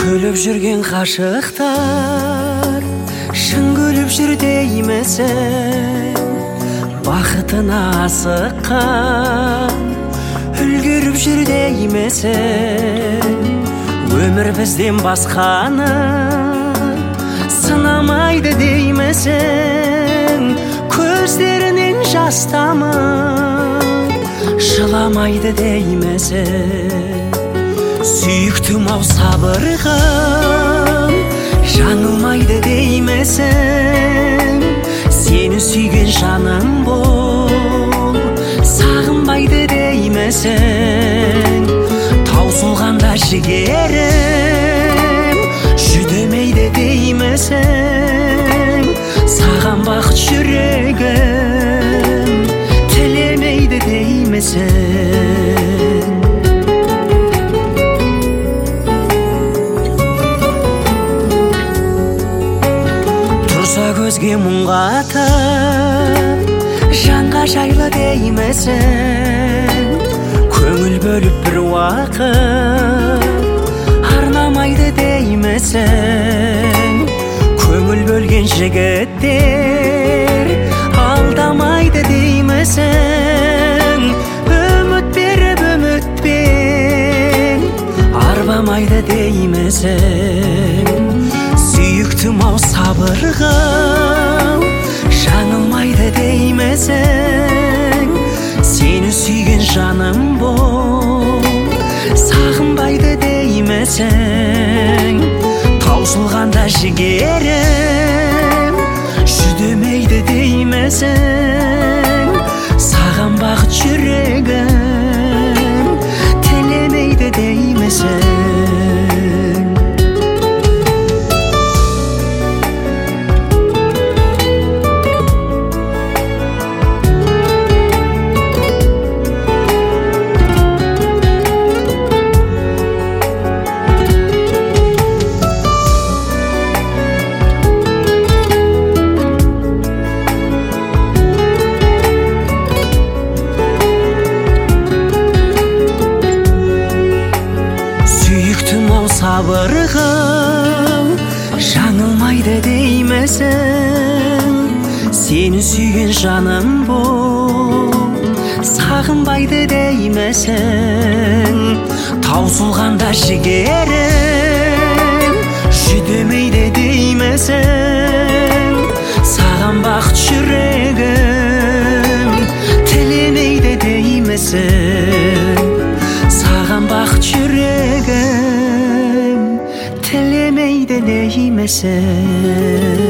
Күліп жүрген ғашықтар шын күліп жүр деймісің? Бақытына асыққан үлгеріп жүр деймісің? Өмір бізден басқаны сынамайды деймісің? Көздерінен жас тамып жыламайды деймісің? Сүйіктім-ау сабырғым жаңылмайды деймісің? Сені сүйген жаным бол сағынбайды деймісің? Таусылғанда жігерім жүдемейді деймісің? Саған бақыт жүрегім тілемейді деймісің? Көзге мұң қатып жанға жайлы деймісің? Көңіл бөліп бір уақыт арнамайды деймісің? Көңіл бөлген жігіттер алдамайды деймісің? Үміт беріп үмітпен арбамайды деймісің? Сүйіктім-ау сабырғым жаңылмайды деймісің? Сені сүйген жаным бол сағынбайды деймісің? Таусылғанда жігерім жүдемейді деймісің? Саған бақыт жүрегім тілемейді деймісің? Сабырғым жаңылмайды деймісің? Сені сүйген жаным бол сағынбайды деймісің? Таусылғанда жігерім жүдемейді деймісің? Саған бақыт жүрегім тілемейді деймісің? Саған бақыт жүрегім тілемейді деймісің?